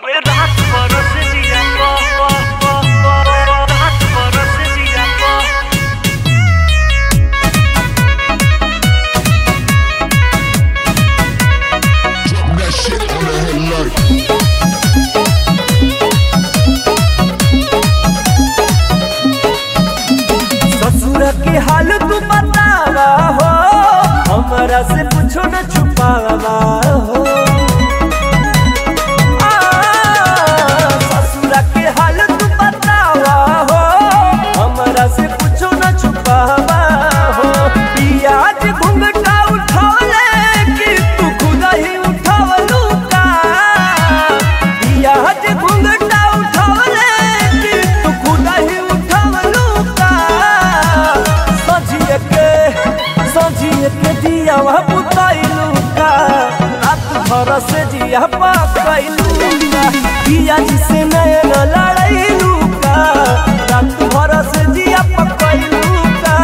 अरे रात बरस जिया रात बरस जिया Drop that shit on the head like ससुर के हाल तू बतावा हो, हमरा से कुछ न छुपावा हो। ससुर के हाल तू बतावा हो, हमरा से कुछ न छुपावा हो। पियाज घुंघटा उठौले कि तू खुद ही उठवलू का। पियाज घुंघटा उठौले कि तू खुद ही उठवलू का। सजिए के दिया बुतैलू का, रात भर से जिया पकैलू का। पिया जी से नैन लड़ैलू का, रात भर से जिया पकैलू का।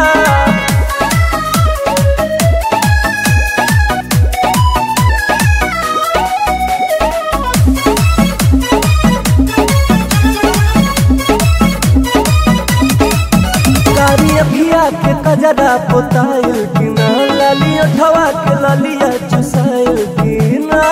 कारी अभिया के कजरा पोताइल कि ना, लाली उठवा के लालिया चुसाइल कि ना।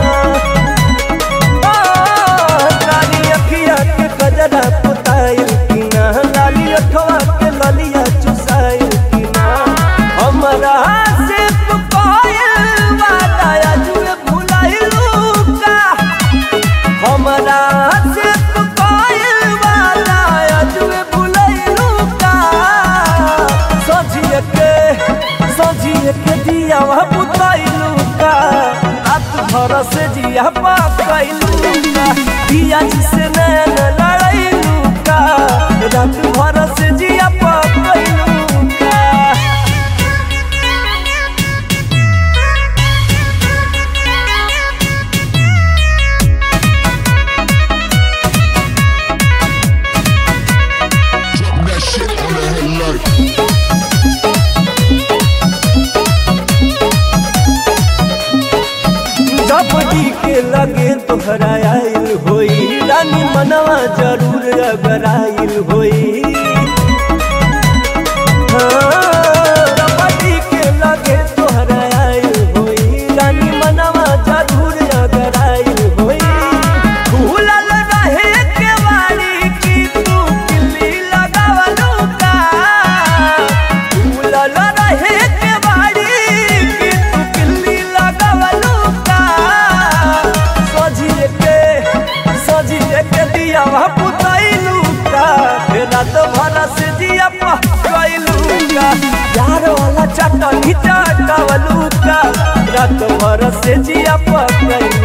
कारी अभिया के कजरा पोताइल कि ना, लाली उठवा के लालिया चुसाइल कि ना। हमरा से तू कहल वादा अजुए भुलाइलू का। हमरा से तू कहल वादा अजुए भुलाइलू का। सजिए के दिया बुतैलू का, रात भर से जिया पकैलू का। पिया जी से नैन लड़ैलू का, रात भर से जिया पकैलू का। Drop that shit on the head like जबड़ी के लगे तोहरा आइल होई, रानी मनवा जरूर अगराइल होई। जबड़ी के लगे तोहरा आइल होई, रानी मनवा जरूर अगराइल होई। खुलल रहे केवाड़ी की तू किल्ली लगावलू का। खुलल रहे केवाड़ी की तू किल्ली लगावलू का। सजिए के दिया बुतैलू का, रात भर से जिया पकैलू का। यार वाला चटनी चटवलू का, रात भर से जिया पकैलू।